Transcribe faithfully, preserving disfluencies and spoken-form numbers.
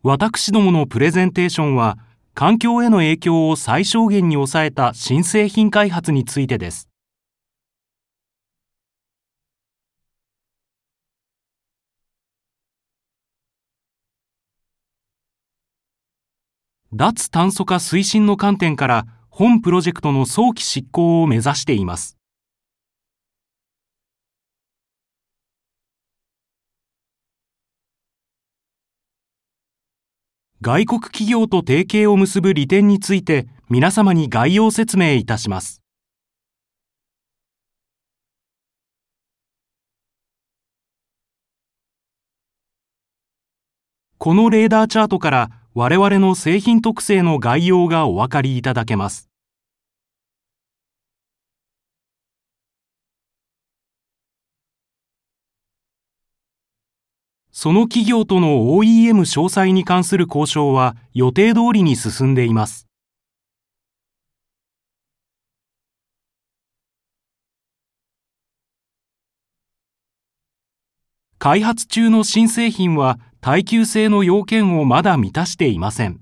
私どものプレゼンテーションは、環境への影響を最小限に抑えた新製品開発についてです。脱炭素化推進の観点から、本プロジェクトの早期執行を目指しています。外国企業と提携を結ぶ利点について皆様に概要説明いたします。このレーダーチャートから我々の製品特性の概要がお分かりいただけます。その企業との オーイーエム 詳細に関する交渉は予定通りに進んでいます。開発中の新製品は耐久性の要件をまだ満たしていません。